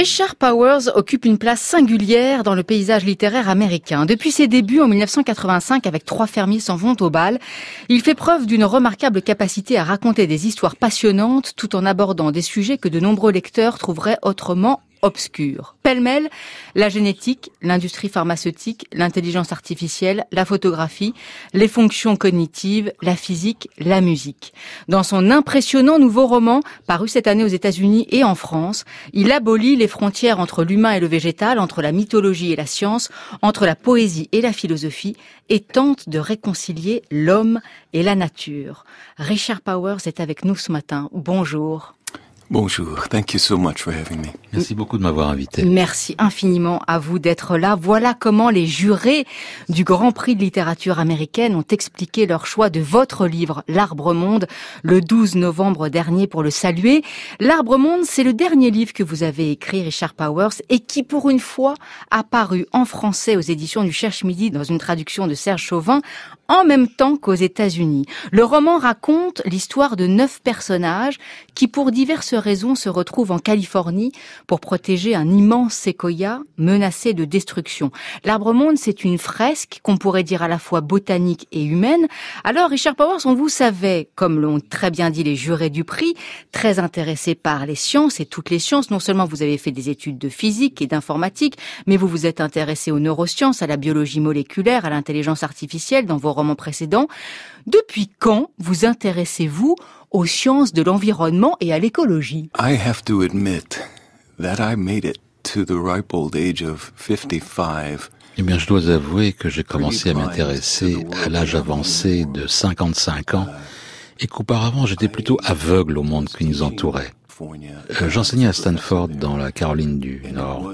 Richard Powers occupe une place singulière dans le paysage littéraire américain. Depuis ses débuts en 1985 avec Trois fermiers s'en vont au bal, il fait preuve d'une remarquable capacité à raconter des histoires passionnantes tout en abordant des sujets que de nombreux lecteurs trouveraient autrement obscurs. Pêle-mêle, la génétique, l'industrie pharmaceutique, l'intelligence artificielle, la photographie, les fonctions cognitives, la physique, la musique. Dans son impressionnant nouveau roman, paru cette année aux États-Unis et en France, il abolit les frontières entre l'humain et le végétal, entre la mythologie et la science, entre la poésie et la philosophie, et tente de réconcilier l'homme et la nature. Richard Powers est avec nous ce matin. Bonjour. Bonjour, thank you so much for having me. Merci beaucoup de m'avoir invité. Merci infiniment à vous d'être là. Voilà comment les jurés du Grand Prix de littérature américaine ont expliqué leur choix de votre livre, L'Arbre-Monde, le 12 novembre dernier pour le saluer. L'Arbre-Monde, c'est le dernier livre que vous avez écrit, Richard Powers, et qui pour une fois a paru en français aux éditions du Cherche-Midi dans une traduction de Serge Chauvin, en même temps qu'aux États-Unis. Le roman raconte l'histoire de 9 personnages qui, pour diverses raisons, se retrouvent en Californie pour protéger un immense séquoia menacé de destruction. L'Arbre-Monde, c'est une fresque qu'on pourrait dire à la fois botanique et humaine. Alors, Richard Powers, on vous savait, comme l'ont très bien dit les jurés du prix, très intéressé par les sciences et toutes les sciences. Non seulement vous avez fait des études de physique et d'informatique, mais vous vous êtes intéressé aux neurosciences, à la biologie moléculaire, à l'intelligence artificielle dans vos romans précédents. Depuis quand vous intéressez-vous aux sciences de l'environnement et à l'écologie? I have to admit that I made it to the ripe old age of 55. Eh bien, je dois avouer que j'ai commencé à m'intéresser à l'âge avancé de 55 ans et qu'auparavant j'étais plutôt aveugle au monde qui nous entourait. J'enseignais à Stanford dans la Caroline du Nord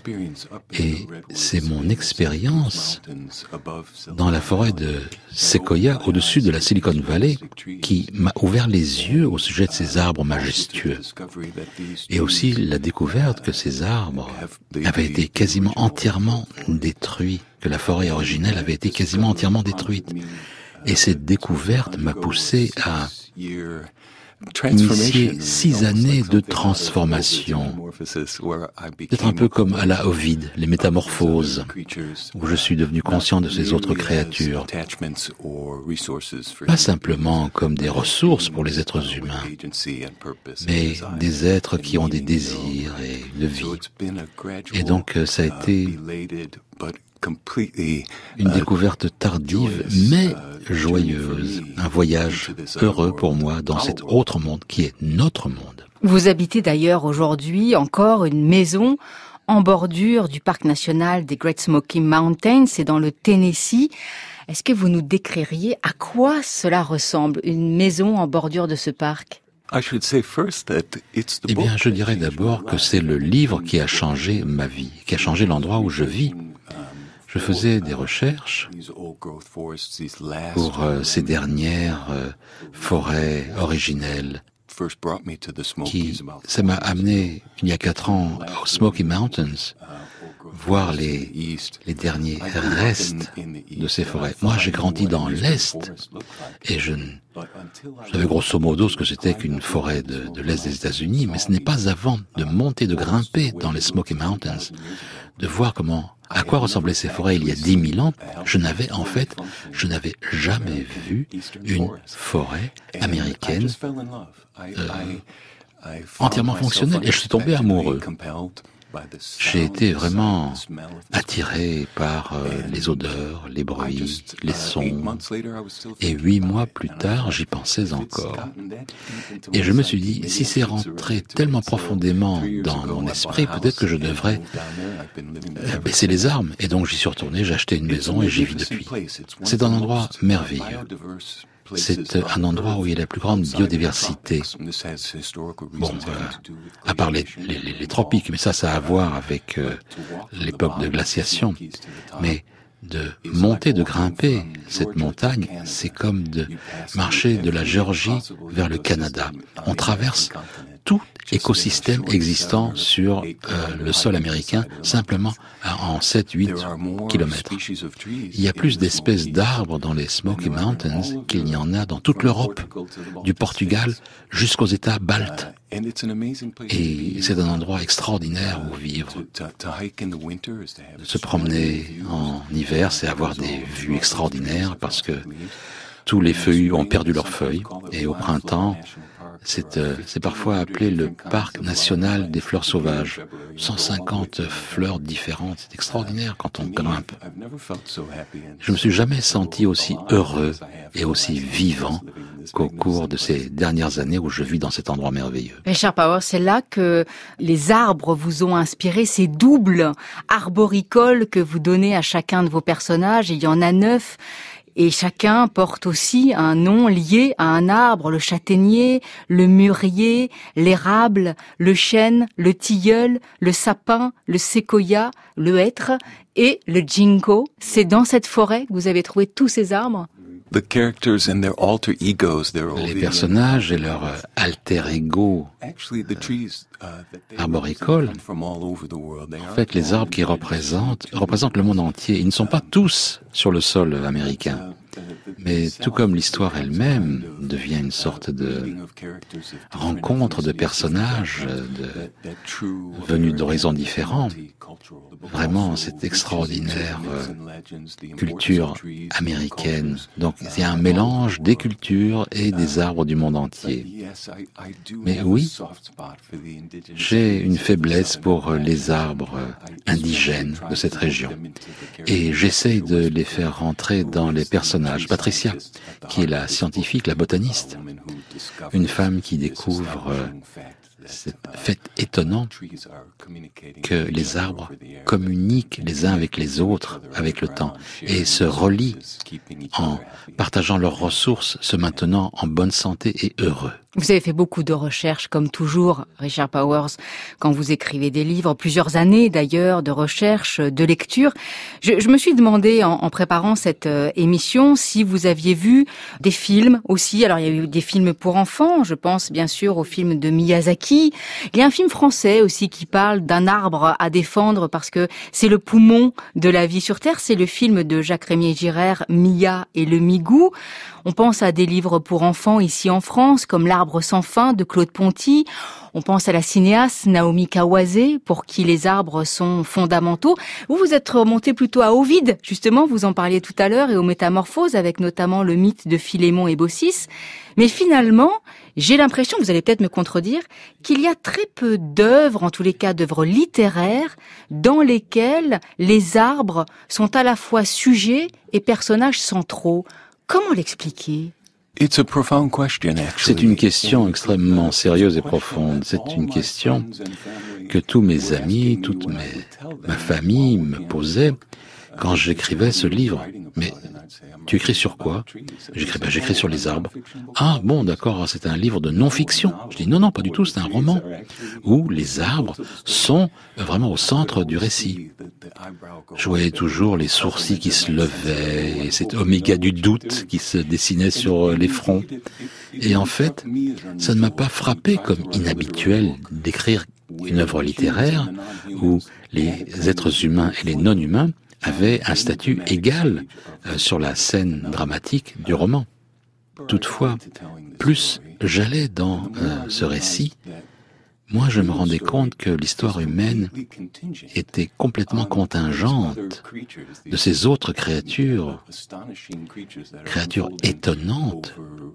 et c'est mon expérience dans la forêt de Séquoia au-dessus de la Silicon Valley qui m'a ouvert les yeux au sujet de ces arbres majestueux et aussi la découverte que ces arbres avaient été quasiment entièrement détruits, que la forêt originelle avait été quasiment entièrement détruite. Et cette découverte m'a poussé à initier 6 années de transformation. Peut-être un peu comme à la Ovide, les métamorphoses, où je suis devenu conscient de ces autres créatures. Pas simplement comme des ressources pour les êtres humains, mais des êtres qui ont des désirs et une vie. Et donc ça a été une découverte tardive, mais joyeuse. Un voyage heureux pour moi dans cet autre monde qui est notre monde. Vous habitez d'ailleurs aujourd'hui encore une maison en bordure du parc national des Great Smoky Mountains, c'est dans le Tennessee. Est-ce que vous nous décririez à quoi cela ressemble, une maison en bordure de ce parc? Eh bien, je dirais d'abord que c'est le livre qui a changé ma vie, qui a changé l'endroit où je vis. Je faisais des recherches pour ces dernières forêts originelles ça m'a amené il y a 4 ans aux Smoky Mountains, voir les derniers restes de ces forêts. Moi, j'ai grandi dans l'Est et je savais grosso modo ce que c'était qu'une forêt de l'Est des États-Unis, mais ce n'est pas avant de monter, de grimper dans les Smoky Mountains, de voir à quoi ressemblaient ces forêts il y a 10 000 ans. Je n'avais jamais vu une forêt américaine entièrement fonctionnelle et je suis tombé amoureux. J'ai été vraiment attiré par les odeurs, les bruits, les sons. Et 8 mois plus tard, j'y pensais encore. Et je me suis dit, si c'est rentré tellement profondément dans mon esprit, peut-être que je devrais baisser les armes. Et donc j'y suis retourné, j'ai acheté une maison et j'y vis depuis. C'est un endroit merveilleux. C'est un endroit où il y a la plus grande biodiversité. Bon, à part les tropiques, mais ça a à voir avec l'époque de glaciation. Mais de monter, de grimper cette montagne, c'est comme de marcher de la Géorgie vers le Canada. On traverse toutes écosystèmes existants sur le sol américain, simplement en 7-8 kilomètres. Il y a plus d'espèces d'arbres dans les Smoky Mountains qu'il n'y en a dans toute l'Europe, du Portugal jusqu'aux États baltes. Et c'est un endroit extraordinaire où vivre. Se promener en hiver, c'est avoir des vues extraordinaires parce que tous les feuillus ont perdu leurs feuilles. Et au printemps, c'est parfois appelé le parc national des fleurs sauvages. 150 fleurs différentes, c'est extraordinaire quand on grimpe. Je me suis jamais senti aussi heureux et aussi vivant qu'au cours de ces dernières années où je vis dans cet endroit merveilleux. Richard Powers, c'est là que les arbres vous ont inspiré, ces doubles arboricoles que vous donnez à chacun de vos personnages. Il y en a 9. Et chacun porte aussi un nom lié à un arbre, le châtaignier, le mûrier, l'érable, le chêne, le tilleul, le sapin, le séquoia, le hêtre et le ginkgo. C'est dans cette forêt que vous avez trouvé tous ces arbres ? Les personnages et leur alter ego arboricole, en fait, les arbres qui représentent le monde entier. Ils ne sont pas tous sur le sol américain. Mais tout comme l'histoire elle-même devient une sorte de rencontre de personnages venus d'horizons différents, vraiment cette extraordinaire culture américaine. Donc il y a un mélange des cultures et des arbres du monde entier. Mais oui, j'ai une faiblesse pour les arbres indigènes de cette région. Et j'essaye de les faire rentrer dans les personnages. Patricia, qui est la scientifique, la botaniste, une femme qui découvre ce fait étonnant que les arbres communiquent les uns avec les autres avec le temps et se relient en partageant leurs ressources, se maintenant en bonne santé et heureux. Vous avez fait beaucoup de recherches, comme toujours, Richard Powers, quand vous écrivez des livres, plusieurs années d'ailleurs de recherche, de lecture. Je me suis demandé, en préparant cette émission, si vous aviez vu des films aussi. Alors il y a eu des films pour enfants, je pense bien sûr au film de Miyazaki. Il y a un film français aussi qui parle d'un arbre à défendre parce que c'est le poumon de la vie sur Terre. C'est le film de Jacques Rémier-Girard, Mia et le Migou. On pense à des livres pour enfants ici en France, comme L'Arbre sans fin de Claude Ponty. On pense à la cinéaste Naomi Kawase, pour qui les arbres sont fondamentaux. Vous êtes remonté plutôt à Ovide, justement, vous en parliez tout à l'heure, et aux Métamorphoses, avec notamment le mythe de Philémon et Baucis. Mais finalement, j'ai l'impression, vous allez peut-être me contredire, qu'il y a très peu d'œuvres, en tous les cas d'œuvres littéraires, dans lesquelles les arbres sont à la fois sujets et personnages centraux. Comment l'expliquer ? C'est une question extrêmement sérieuse et profonde. C'est une question que tous mes amis, toute ma famille me posaient quand j'écrivais ce livre. Mais tu écris sur quoi ? J'écris sur les arbres. Ah bon, d'accord, c'est un livre de non-fiction. Je dis non, pas du tout, c'est un roman où les arbres sont vraiment au centre du récit. Je voyais toujours les sourcils qui se levaient et cet oméga du doute qui se dessinait sur les fronts. Et en fait, ça ne m'a pas frappé comme inhabituel d'écrire une œuvre littéraire où les êtres humains et les non-humains avaient un statut égal sur la scène dramatique du roman. Toutefois, plus j'allais dans ce récit, moi je me rendais compte que l'histoire humaine était complètement contingente de ces autres créatures étonnantes,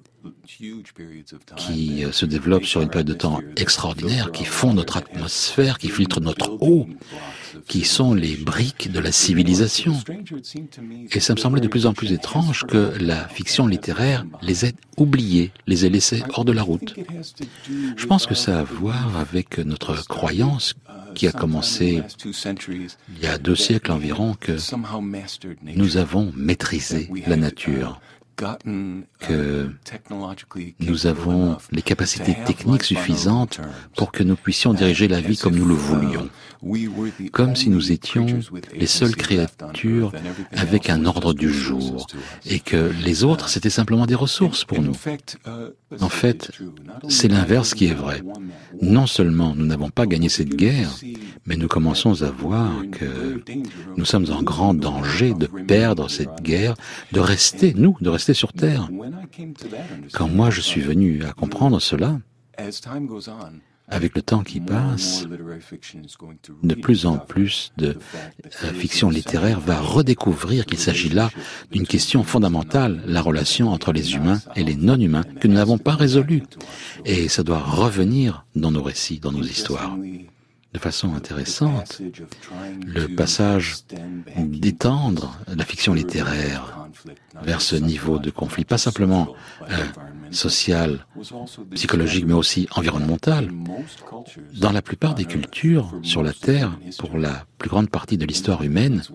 qui se développent sur une période de temps extraordinaire, qui font notre atmosphère, qui filtrent notre eau, qui sont les briques de la civilisation. Et ça me semblait de plus en plus étrange que la fiction littéraire les ait oubliés, les ait laissés hors de la route. Je pense que ça a à voir avec notre croyance qui a commencé il y a 2 siècles environ, que nous avons maîtrisé la nature. que nous avons les capacités techniques suffisantes pour que nous puissions diriger la vie comme nous le voulions, comme si nous étions les seules créatures avec un ordre du jour, et que les autres, c'était simplement des ressources pour nous. En fait, c'est l'inverse qui est vrai. Non seulement nous n'avons pas gagné cette guerre, mais nous commençons à voir que nous sommes en grand danger de perdre cette guerre, de rester sur Terre. Quand moi je suis venu à comprendre cela, avec le temps qui passe, de plus en plus de fiction littéraire va redécouvrir qu'il s'agit là d'une question fondamentale, la relation entre les humains et les non-humains, que nous n'avons pas résolue. Et ça doit revenir dans nos récits, dans nos histoires. De façon intéressante, le passage d'étendre la fiction littéraire vers ce niveau de conflit, pas simplement social, psychologique, mais aussi environnemental. Dans la plupart des cultures sur la Terre, pour la plus grande partie de l'histoire humaine,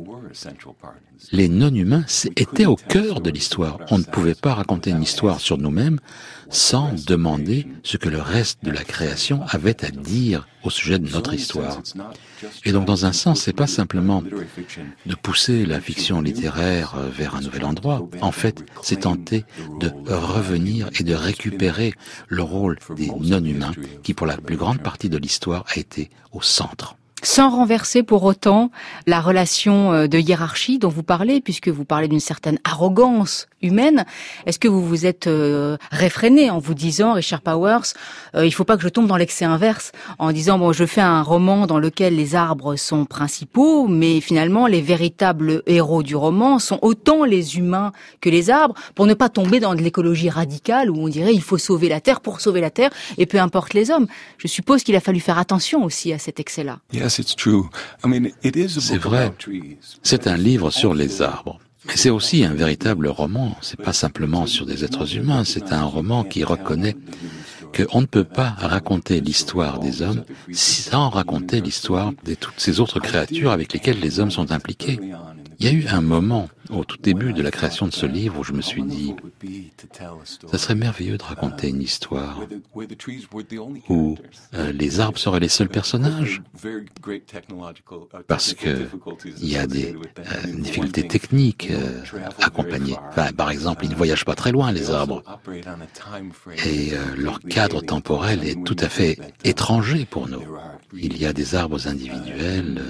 les non-humains étaient au cœur de l'histoire. On ne pouvait pas raconter une histoire sur nous-mêmes sans demander ce que le reste de la création avait à dire au sujet de notre histoire. Et donc, dans un sens, c'est pas simplement de pousser la fiction littéraire vers un nouvel endroit. En fait, c'est tenter de revenir et de récupérer le rôle des non-humains qui, pour la plus grande partie de l'histoire, a été au centre. Sans renverser pour autant la relation de hiérarchie dont vous parlez, puisque vous parlez d'une certaine arrogance humaine. Est-ce que vous vous êtes réfréné en vous disant, Richard Powers, il faut pas que je tombe dans l'excès inverse, en disant, bon, je fais un roman dans lequel les arbres sont principaux, mais finalement, les véritables héros du roman sont autant les humains que les arbres, pour ne pas tomber dans de l'écologie radicale, où on dirait, il faut sauver la Terre pour sauver la Terre, et peu importe les hommes. Je suppose qu'il a fallu faire attention aussi à cet excès-là. C'est vrai, c'est un livre sur les arbres. Mais c'est aussi un véritable roman. C'est pas simplement sur des êtres humains. C'est un roman qui reconnaît qu'on ne peut pas raconter l'histoire des hommes sans raconter l'histoire de toutes ces autres créatures avec lesquelles les hommes sont impliqués. Il y a eu un moment, au tout début de la création de ce livre, où je me suis dit, ça serait merveilleux de raconter une histoire où les arbres seraient les seuls personnages, parce que il y a des difficultés techniques accompagnées. Enfin, par exemple, ils ne voyagent pas très loin, les arbres, et leur cadre temporel est tout à fait étranger pour nous. Il y a des arbres individuels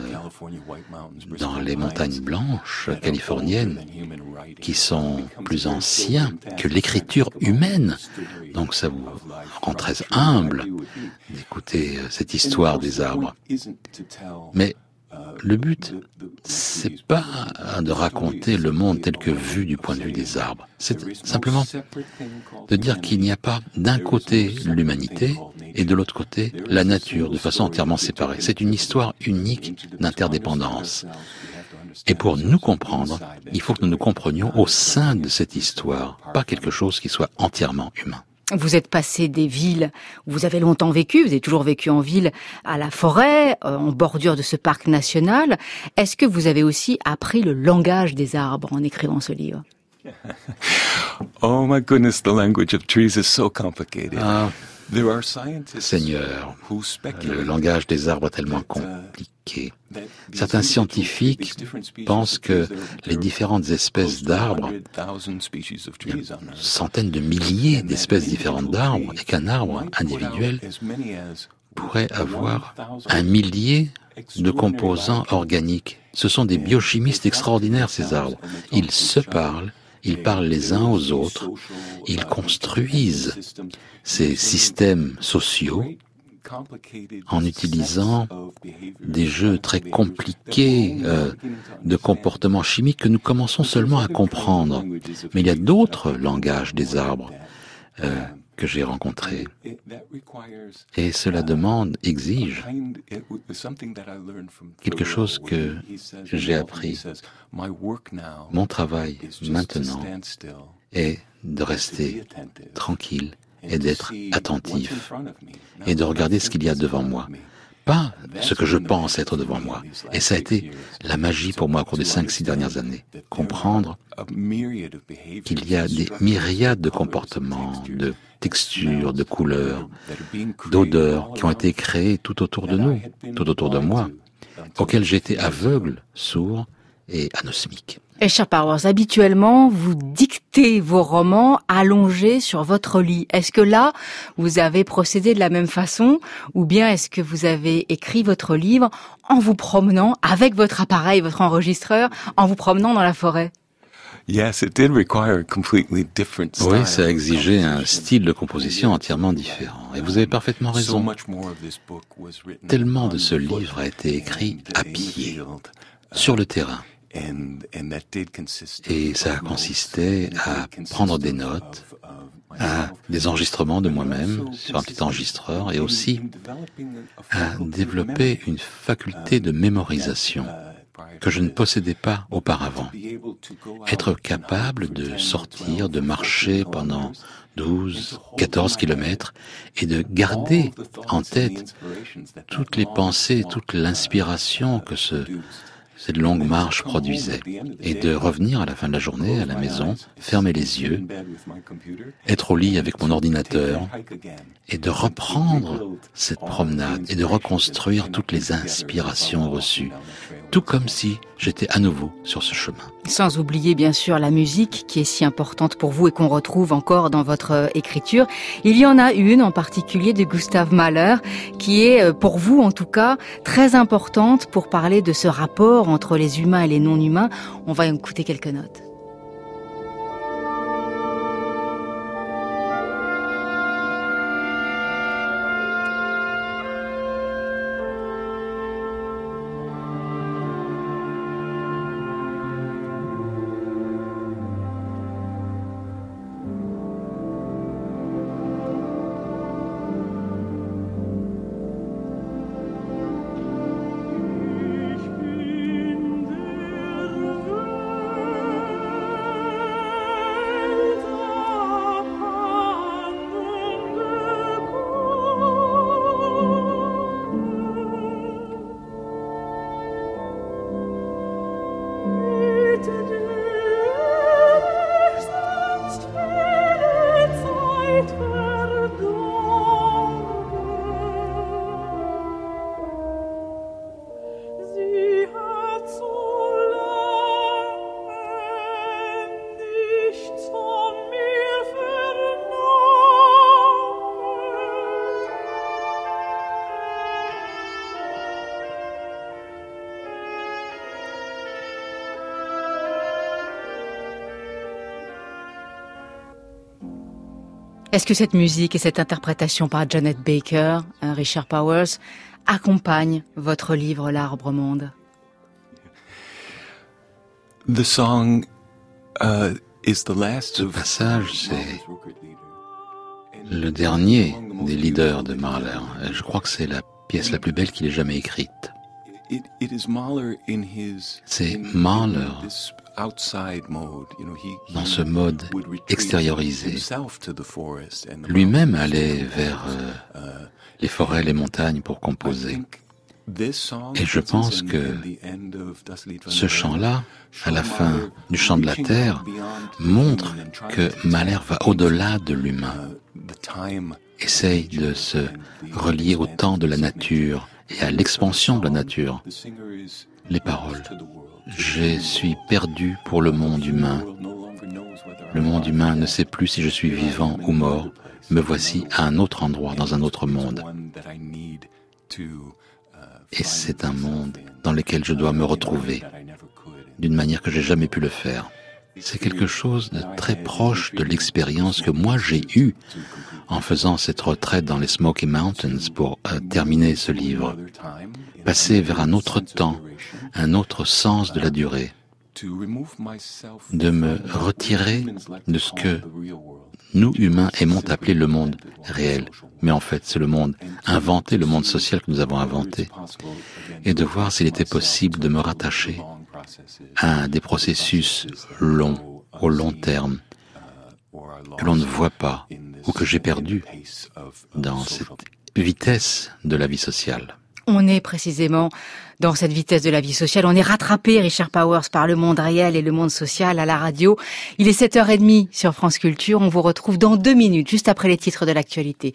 dans les montagnes blanches californiennes qui sont plus anciens que l'écriture humaine. Donc ça vous rend très humble d'écouter cette histoire des arbres. Mais le but, c'est pas de raconter le monde tel que vu du point de vue des arbres. C'est simplement de dire qu'il n'y a pas d'un côté l'humanité et de l'autre côté la nature, de façon entièrement séparée. C'est une histoire unique d'interdépendance. Et pour nous comprendre, il faut que nous nous comprenions au sein de cette histoire, pas quelque chose qui soit entièrement humain. Vous êtes passé des villes où vous avez longtemps vécu, vous avez toujours vécu en ville, à la forêt, en bordure de ce parc national. Est-ce que vous avez aussi appris le langage des arbres en écrivant ce livre? Oh my goodness, the language of trees is so complicated. Seigneur, le langage des arbres est tellement compliqué. Certains scientifiques pensent que les différentes espèces d'arbres, il y a centaines de milliers d'espèces différentes d'arbres, et qu'un arbre individuel pourrait avoir 1 millier de composants organiques. Ce sont des biochimistes extraordinaires, ces arbres. Ils se parlent. Ils parlent les uns aux autres, ils construisent ces systèmes sociaux en utilisant des jeux très compliqués de comportements chimiques que nous commençons seulement à comprendre. Mais il y a d'autres langages des arbres que j'ai rencontrés. Et cela exige quelque chose que j'ai appris. Mon travail maintenant est de rester tranquille et d'être attentif et de regarder ce qu'il y a devant moi. pas ce que je pense être devant moi. Et ça a été la magie pour moi au cours des 5-6 dernières années. Comprendre qu'il y a des myriades de comportements, de textures, de couleurs, d'odeurs qui ont été créées tout autour de nous, tout autour de moi, auxquels j'étais aveugle, sourd et anosmique. Richard Powers, habituellement, vous dictez vos romans allongés sur votre lit. Est-ce que là, vous avez procédé de la même façon, ou bien est-ce que vous avez écrit votre livre en vous promenant avec votre appareil, votre enregistreur, en vous promenant dans la forêt? Yes, it did require a completely different style. Oui, ça exigeait un style de composition entièrement différent. Et vous avez parfaitement raison. Tellement de ce livre a été écrit à pied, sur le terrain. Et ça consistait à prendre des notes, à des enregistrements de moi-même sur un petit enregistreur et aussi à développer une faculté de mémorisation que je ne possédais pas auparavant. Être capable de sortir, de marcher pendant 12, 14 kilomètres et de garder en tête toutes les pensées, toute l'inspiration que cette longue marche produisait, et de revenir à la fin de la journée à la maison, fermer les yeux, être au lit avec mon ordinateur, et de reprendre cette promenade et de reconstruire toutes les inspirations reçues, tout comme si j'étais à nouveau sur ce chemin. Sans oublier bien sûr la musique qui est si importante pour vous et qu'on retrouve encore dans votre écriture. Il y en a une en particulier de Gustav Mahler qui est pour vous en tout cas très importante pour parler de ce rapport entre les humains et les non-humains. On va écouter quelques notes. Est-ce que cette musique et cette interprétation par Janet Baker, Richard Powers, accompagnent votre livre L'Arbre Monde? Ce passage, c'est le dernier des leaders de Mahler. Je crois que c'est la pièce la plus belle qu'il ait jamais écrite. C'est Mahler dans ce mode extériorisé. Lui-même allait vers les forêts, les montagnes pour composer. Et je pense que ce chant-là, à la fin du chant de la terre, montre que Mahler va au-delà de l'humain, essaye de se relier au temps de la nature et à l'expansion de la nature. Les paroles. Je suis perdu pour le monde humain. Le monde humain ne sait plus si je suis vivant ou mort. Me voici à un autre endroit, dans un autre monde. Et c'est un monde dans lequel je dois me retrouver, d'une manière que j'ai jamais pu le faire. C'est quelque chose de très proche de l'expérience que moi j'ai eue en faisant cette retraite dans les Smoky Mountains pour terminer ce livre. Passer vers un autre temps, un autre sens de la durée. De me retirer de ce que nous, humains, aimons appeler le monde réel. Mais en fait, c'est le monde inventé, le monde social que nous avons inventé. Et de voir s'il était possible de me rattacher à des processus longs, au long terme, que l'on ne voit pas, ou que j'ai perdu dans cette vitesse de la vie sociale. On est précisément dans cette vitesse de la vie sociale. On est rattrapé, Richard Powers, par le monde réel et le monde social à la radio. Il est 7h30 sur France Culture. On vous retrouve dans 2 minutes, juste après les titres de l'actualité.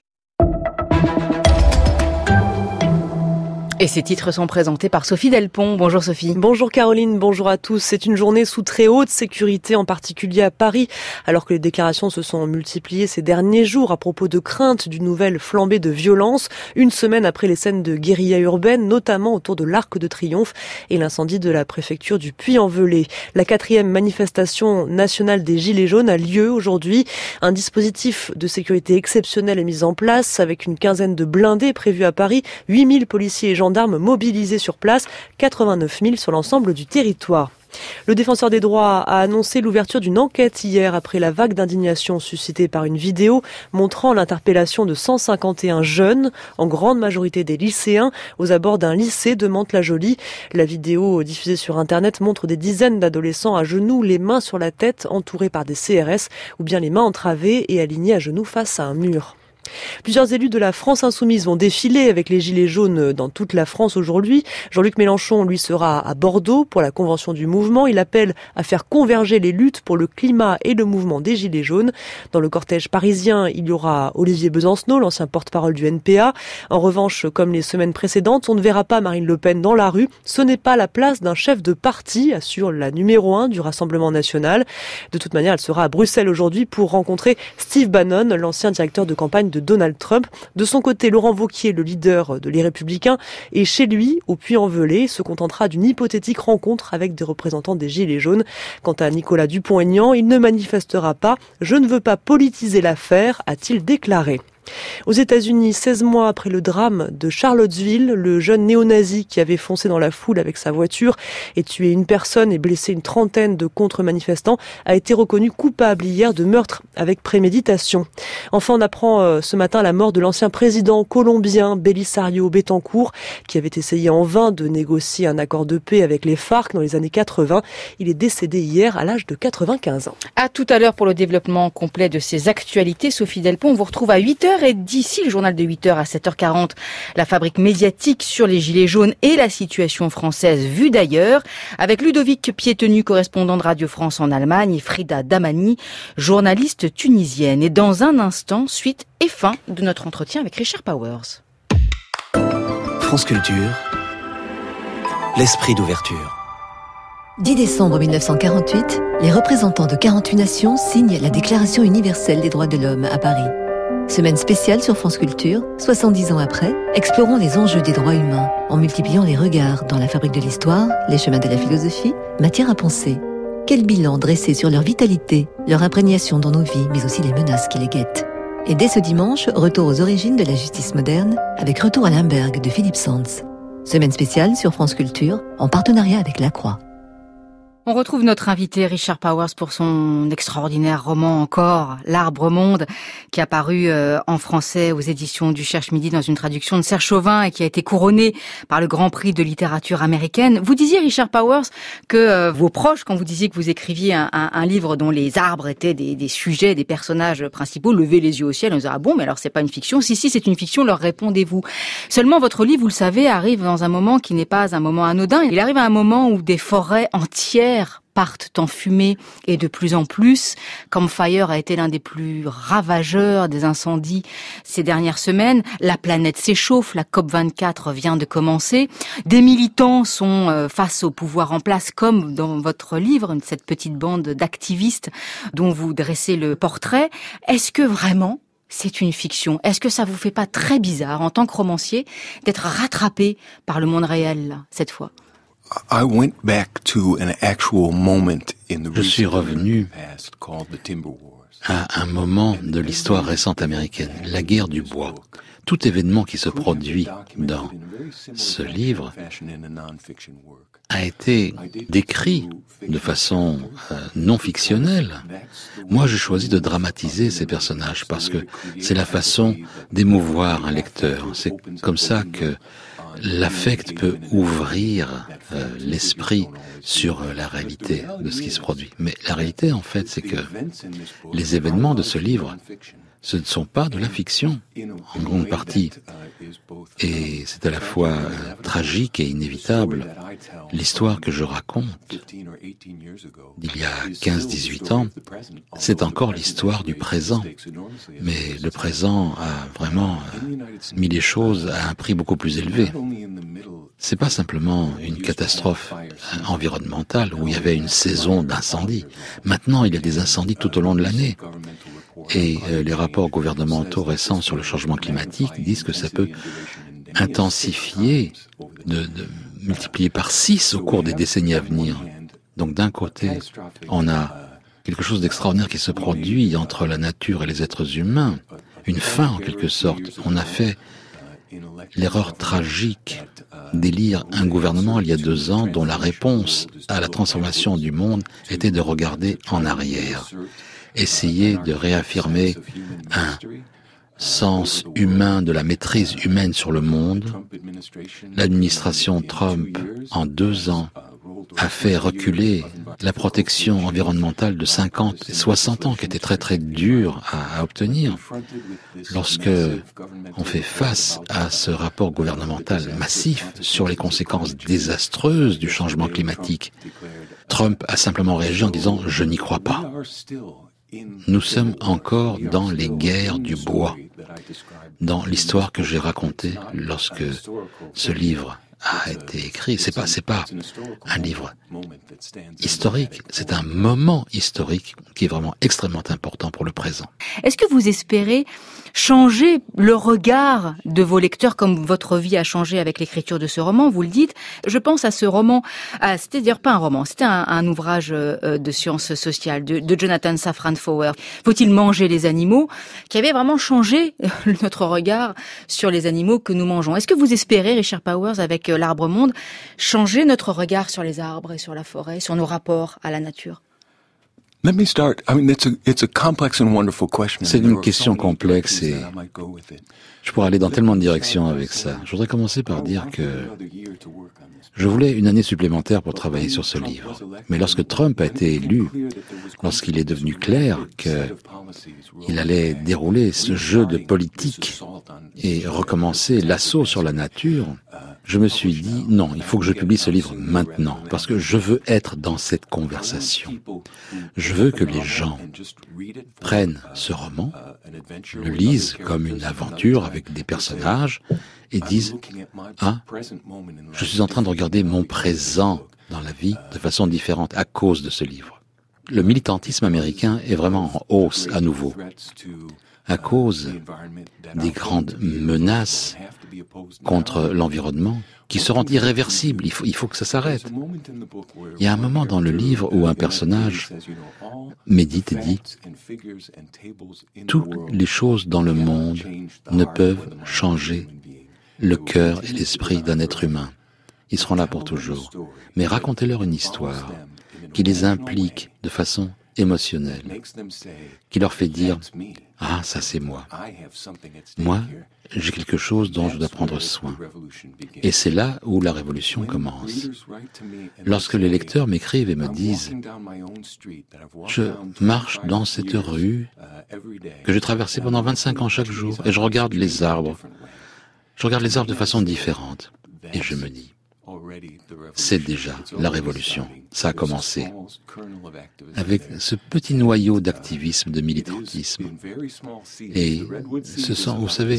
Et ces titres sont présentés par Sophie Delpont. Bonjour Sophie. Bonjour Caroline, bonjour à tous. C'est une journée sous très haute sécurité, en particulier à Paris, alors que les déclarations se sont multipliées ces derniers jours à propos de crainte d'une nouvelle flambée de violence, une semaine après les scènes de guérilla urbaine, notamment autour de l'Arc de Triomphe et l'incendie de la préfecture du Puy-en-Velay. La 4e manifestation nationale des Gilets jaunes a lieu aujourd'hui. Un dispositif de sécurité exceptionnel est mis en place avec une quinzaine de blindés prévus à Paris, 8000 policiers et gendarmes mobilisés sur place, 89 000 sur l'ensemble du territoire. Le défenseur des droits a annoncé l'ouverture d'une enquête hier après la vague d'indignation suscitée par une vidéo montrant l'interpellation de 151 jeunes, en grande majorité des lycéens, aux abords d'un lycée de Mantes-la-Jolie. La vidéo diffusée sur Internet montre des dizaines d'adolescents à genoux, les mains sur la tête, entourés par des CRS, ou bien les mains entravées et alignés à genoux face à un mur. Plusieurs élus de la France insoumise vont défiler avec les gilets jaunes dans toute la France aujourd'hui. Jean-Luc Mélenchon, lui, sera à Bordeaux pour la convention du mouvement. Il appelle à faire converger les luttes pour le climat et le mouvement des gilets jaunes. Dans le cortège parisien, il y aura Olivier Besancenot, l'ancien porte-parole du NPA. En revanche, comme les semaines précédentes, on ne verra pas Marine Le Pen dans la rue. Ce n'est pas la place d'un chef de parti, assure la numéro 1 du Rassemblement national. De toute manière, elle sera à Bruxelles aujourd'hui pour rencontrer Steve Bannon, l'ancien directeur de campagne de Donald Trump. De son côté, Laurent Wauquiez, le leader de Les Républicains, est chez lui, au Puy-en-Velay, se contentera d'une hypothétique rencontre avec des représentants des Gilets jaunes. Quant à Nicolas Dupont-Aignan, il ne manifestera pas. « Je ne veux pas politiser l'affaire », a-t-il déclaré. Aux États-Unis, 16 mois après le drame de Charlottesville, le jeune néo-nazi qui avait foncé dans la foule avec sa voiture et tué une personne et blessé une trentaine de contre-manifestants a été reconnu coupable hier de meurtre avec préméditation. Enfin, on apprend ce matin la mort de l'ancien président colombien Belisario Betancur qui avait essayé en vain de négocier un accord de paix avec les FARC dans les années 80. Il est décédé hier à l'âge de 95 ans. À tout à l'heure pour le développement complet de ces actualités. Sophie Delpont, on vous retrouve à 8h. Et d'ici le journal de 8h à 7h40, la fabrique médiatique sur les Gilets jaunes et la situation française vue d'ailleurs, avec Ludovic Piétenu, correspondant de Radio France en Allemagne, et Frida Damani, journaliste tunisienne. Et dans un instant, suite et fin de notre entretien avec Richard Powers. France Culture, l'esprit d'ouverture. 10 décembre 1948, les représentants de 48 nations signent la Déclaration universelle des droits de l'homme à Paris. Semaine spéciale sur France Culture, 70 ans après, explorons les enjeux des droits humains en multipliant les regards dans la fabrique de l'histoire, les chemins de la philosophie, matière à penser. Quel bilan dresser sur leur vitalité, leur imprégnation dans nos vies, mais aussi les menaces qui les guettent. Et dès ce dimanche, retour aux origines de la justice moderne, avec Retour à Limberg de Philippe Sands. Semaine spéciale sur France Culture, en partenariat avec La Croix. On retrouve notre invité Richard Powers pour son extraordinaire roman encore, L'Arbre Monde, qui a paru en français aux éditions du Cherche-Midi dans une traduction de Serge Chauvin et qui a été couronné par le Grand Prix de littérature américaine. Vous disiez, Richard Powers, que vos proches, quand vous disiez que vous écriviez un livre dont les arbres étaient des sujets, des personnages principaux, levaient les yeux au ciel, on disait « Ah bon, mais alors c'est pas une fiction ?» Si, c'est une fiction, leur répondez-vous. Seulement, votre livre, vous le savez, arrive dans un moment qui n'est pas un moment anodin. Il arrive à un moment où des forêts entières partent en fumée et de plus en plus. Campfire a été l'un des plus ravageurs des incendies ces dernières semaines. La planète s'échauffe, la COP24 vient de commencer. Des militants sont face au pouvoir en place, comme dans votre livre, cette petite bande d'activistes dont vous dressez le portrait. Est-ce que vraiment c'est une fiction? Est-ce que ça vous fait pas très bizarre, en tant que romancier, d'être rattrapé par le monde réel, là, cette fois? Je suis revenu à un moment de l'histoire récente américaine, la guerre du bois. Tout événement qui se produit dans ce livre a été décrit de façon non fictionnelle. Moi, je choisis de dramatiser ces personnages parce que c'est la façon d'émouvoir un lecteur. C'est comme ça que l'affect peut ouvrir l'esprit sur la réalité de ce qui se produit. Mais la réalité, en fait, c'est que les événements de ce livre Ce ne sont pas de la fiction, en grande partie. Et c'est à la fois tragique et inévitable. L'histoire que je raconte d'il y a 15-18 ans, c'est encore l'histoire du présent. Mais le présent a vraiment mis les choses à un prix beaucoup plus élevé. C'est pas simplement une catastrophe environnementale où il y avait une saison d'incendie. Maintenant, il y a des incendies tout au long de l'année. Et les rapports gouvernementaux récents sur le changement climatique disent que ça peut intensifier, de multiplier par 6 au cours des décennies à venir. Donc d'un côté, on a quelque chose d'extraordinaire qui se produit entre la nature et les êtres humains, une fin en quelque sorte. On a fait l'erreur tragique d'élire un gouvernement il y a 2 ans dont la réponse à la transformation du monde était de regarder en arrière. Essayer de réaffirmer un sens humain de la maîtrise humaine sur le monde. L'administration Trump, en 2 ans, a fait reculer la protection environnementale de 50 et 60 ans, qui était très très dure à obtenir. Lorsque on fait face à ce rapport gouvernemental massif sur les conséquences désastreuses du changement climatique, Trump a simplement réagi en disant « je n'y crois pas ». Nous sommes encore dans les guerres du bois, dans l'histoire que j'ai racontée lorsque ce livre a été écrit. C'est pas un livre historique, c'est un moment historique qui est vraiment extrêmement important pour le présent. Est-ce que vous espérez changer le regard de vos lecteurs comme votre vie a changé avec l'écriture de ce roman? Vous le dites. Je pense à ce roman, c'était d'ailleurs pas un roman, c'était un ouvrage de sciences sociales de Jonathan Safran Foer. Faut-il manger les animaux? Qui avait vraiment changé notre regard sur les animaux que nous mangeons. Est-ce que vous espérez, Richard Powers, avec l'Arbre Monde, changer notre regard sur les arbres et sur la forêt, sur nos rapports à la nature? C'est une question complexe et je pourrais aller dans tellement de directions avec ça. Je voudrais commencer par dire que je voulais une année supplémentaire pour travailler sur ce livre. Mais lorsque Trump a été élu, lorsqu'il est devenu clair qu'il allait dérouler ce jeu de politique et recommencer l'assaut sur la nature, je me suis dit, non, il faut que je publie ce livre maintenant, parce que je veux être dans cette conversation. Je veux que les gens prennent ce roman, le lisent comme une aventure avec des personnages, et disent, ah, je suis en train de regarder mon présent dans la vie de façon différente à cause de ce livre. Le militantisme américain est vraiment en hausse à nouveau, à cause des grandes menaces contre l'environnement qui seront irréversibles. Il faut que ça s'arrête. Il y a un moment dans le livre où un personnage médite et dit « Toutes les choses dans le monde ne peuvent changer le cœur et l'esprit d'un être humain. Ils seront là pour toujours. Mais racontez-leur une histoire qui les implique de façon émotionnelle, qui leur fait dire « Ah, ça c'est moi. Moi, j'ai quelque chose dont je dois prendre soin. » Et c'est là où la révolution commence. Lorsque les lecteurs m'écrivent et me disent « Je marche dans cette rue que j'ai traversée pendant 25 ans chaque jour et je regarde les arbres. Je regarde les arbres de façon différente. » Et je me dis c'est déjà la révolution. Ça a commencé avec ce petit noyau d'activisme, de militantisme. Et ce sont, vous savez,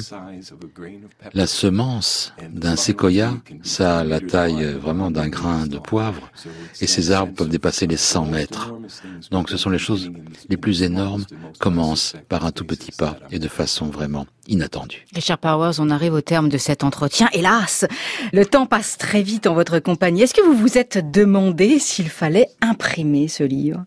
la semence d'un séquoia, ça a la taille vraiment d'un grain de poivre, et ces arbres peuvent dépasser les 100 mètres. Donc ce sont les choses les plus énormes, commencent par un tout petit pas, et de façon vraiment inattendue. Richard Powers, on arrive au terme de cet entretien. Hélas, le temps passe très vite en votre compagnie. Est-ce que vous vous êtes demandé s'il fallait imprimer ce livre?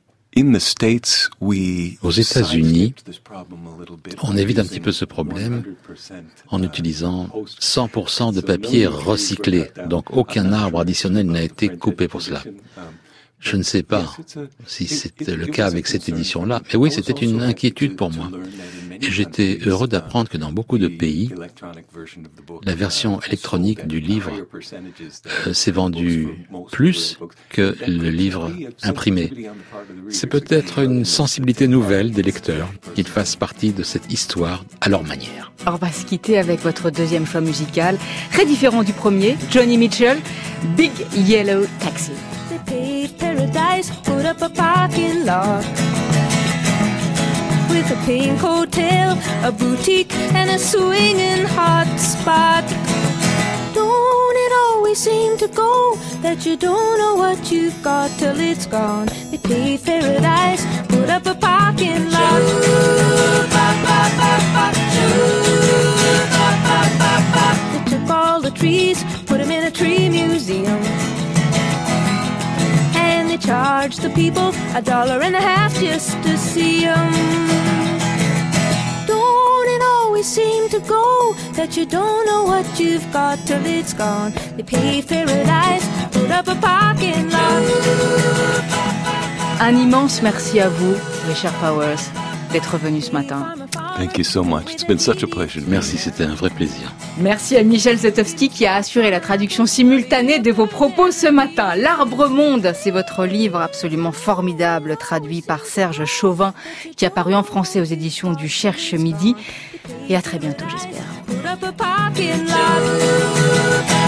Aux États-Unis, on évite un petit peu ce problème en utilisant 100% de papier recyclé. Donc aucun arbre additionnel n'a été coupé pour cela. Je ne sais pas si c'est le cas avec cette édition-là, mais oui, c'était une inquiétude pour moi. Et j'étais heureux d'apprendre que dans beaucoup de pays, la version électronique du livre s'est vendue plus que le livre imprimé. C'est peut-être une sensibilité nouvelle des lecteurs, qu'ils fassent partie de cette histoire à leur manière. On va se quitter avec votre deuxième choix musical, très différent du premier, Joni Mitchell, Big Yellow Taxi. Paradise, put up a parking lot with a pink hotel, a boutique and a swinging hot spot. Don't it always seem to go that you don't know what you've got till it's gone? They paved paradise, put up a parking lot. They took all the trees, put them in a tree museum. Charge the people $1.50 just to see them. Don't it always seem to go that you don't know what you've got till it's gone? They paved paradise, put up a parking lot. Un immense merci à vous, Richard Powers, d'être venu ce matin. Thank you so much. It's been such a pleasure. Merci, c'était un vrai plaisir. Merci à Michel Zetowski qui a assuré la traduction simultanée de vos propos ce matin. L'Arbre Monde, c'est votre livre absolument formidable, traduit par Serge Chauvin, qui a paru en français aux éditions du Cherche Midi. Et à très bientôt, j'espère.